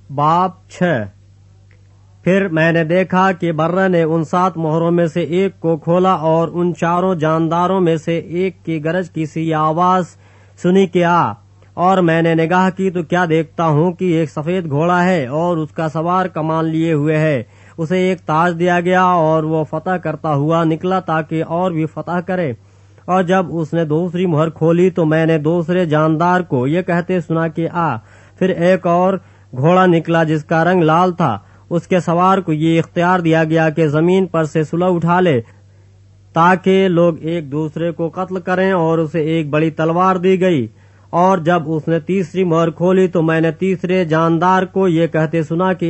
باب 6۔ پھر میں نے دیکھا کہ برہ نے ان 7 مہروں میں سے ایک کو کھولا اور ان 4 جانداروں میں سے ایک کی گرج کی سی آواز سنی کہ آ، اور میں نے نگاہ کی تو کیا دیکھتا ہوں کہ ایک سفید گھوڑا ہے اور اس کا سوار کمان لیے ہوئے ہے۔ اسے ایک تاج دیا گیا اور وہ فتح کرتا ہوا نکلا تاکہ اور بھی فتح کرے۔ اور جب اس نے دوسری مہر کھولی تو میں نے دوسرے جاندار کو یہ کہتے سنا کہ آ۔ پھر ایک اور گھوڑا نکلا جس کا رنگ لال تھا۔ اس کے سوار کو یہ اختیار دیا گیا کہ زمین پر سے صلہ اٹھا لے تاکہ لوگ ایک دوسرے کو قتل کریں، اور اسے ایک بڑی تلوار دی گئی۔ اور جب اس نے تیسری مہر کھولی تو میں نے تیسرے جاندار کو یہ کہتے سنا کہ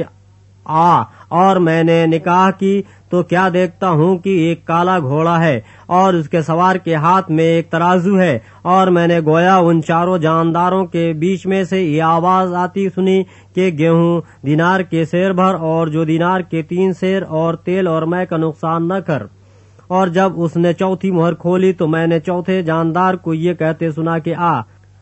آ، اور میں نے نگاہ کی تو کیا دیکھتا ہوں کہ ایک کالا گھوڑا ہے اور اس کے سوار کے ہاتھ میں ایک ترازو ہے۔ اور میں نے گویا ان 4 جانداروں کے بیچ میں سے یہ آواز آتی سنی کہ گیہوں دینار کے سیر بھر، اور جو دینار کے 3 سیر، اور تیل اور مے کا نقصان نہ کر۔ اور جب اس نے چوتھی مہر کھولی تو میں نے چوتھے جاندار کو یہ کہتے سنا کہ آ،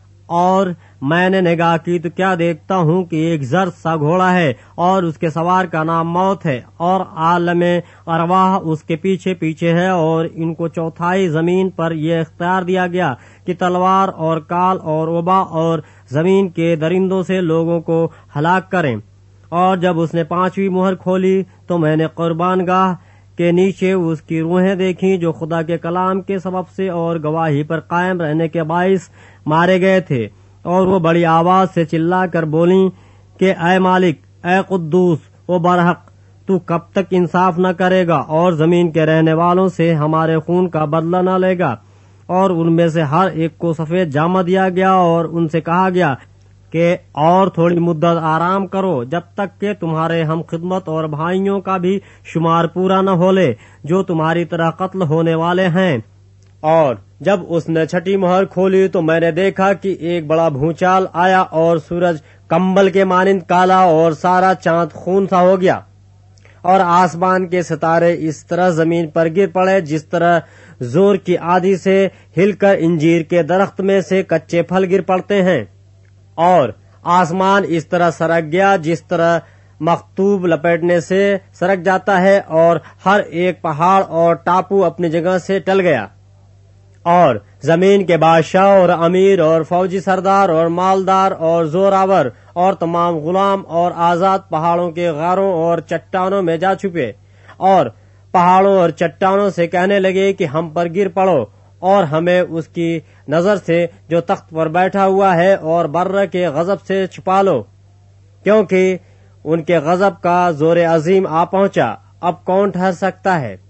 اور میں نے نگاہ کی تو کیا دیکھتا ہوں کہ ایک زرد سا گھوڑا ہے اور اس کے سوار کا نام موت ہے، اور عالم ارواح اس کے پیچھے پیچھے ہے۔ اور ان کو چوتھائی زمین پر یہ اختیار دیا گیا کہ تلوار اور کال اور وبا اور زمین کے درندوں سے لوگوں کو ہلاک کریں۔ اور جب اس نے 5ویں مہر کھولی تو میں نے قربان گاہ کے نیچے اس کی روحیں دیکھیں جو خدا کے کلام کے سبب سے اور گواہی پر قائم رہنے کے باعث مارے گئے تھے، اور وہ بڑی آواز سے چلا کر بولیں کہ اے مالک، اے قدوس و برحق، تو کب تک انصاف نہ کرے گا اور زمین کے رہنے والوں سے ہمارے خون کا بدلہ نہ لے گا؟ اور ان میں سے ہر ایک کو سفید جامہ دیا گیا اور ان سے کہا گیا کہ اور تھوڑی مدت آرام کرو جب تک کہ تمہارے ہم خدمت اور بھائیوں کا بھی شمار پورا نہ ہو لے جو تمہاری طرح قتل ہونے والے ہیں۔ اور جب اس نے 6ٹھی مہر کھولی تو میں نے دیکھا کہ ایک بڑا بھونچال آیا اور سورج کمبل کے مانند کالا اور سارا چاند خون سا ہو گیا، اور آسمان کے ستارے اس طرح زمین پر گر پڑے جس طرح زور کی آندھی سے ہل کر انجیر کے درخت میں سے کچے پھل گر پڑتے ہیں۔ اور آسمان اس طرح سرک گیا جس طرح مختوب لپیٹنے سے سرک جاتا ہے، اور ہر ایک پہاڑ اور ٹاپو اپنی جگہ سے ٹل گیا۔ اور زمین کے بادشاہ اور امیر اور فوجی سردار اور مالدار اور زوراور اور تمام غلام اور آزاد پہاڑوں کے غاروں اور چٹانوں میں جا چھپے، اور پہاڑوں اور چٹانوں سے کہنے لگے کہ ہم پر گر پڑو اور ہمیں اس کی نظر سے جو تخت پر بیٹھا ہوا ہے اور برہ کے غضب سے چھپا لو، کیونکہ ان کے غضب کا زور عظیم آ پہنچا، اب کون ٹھہر سکتا ہے؟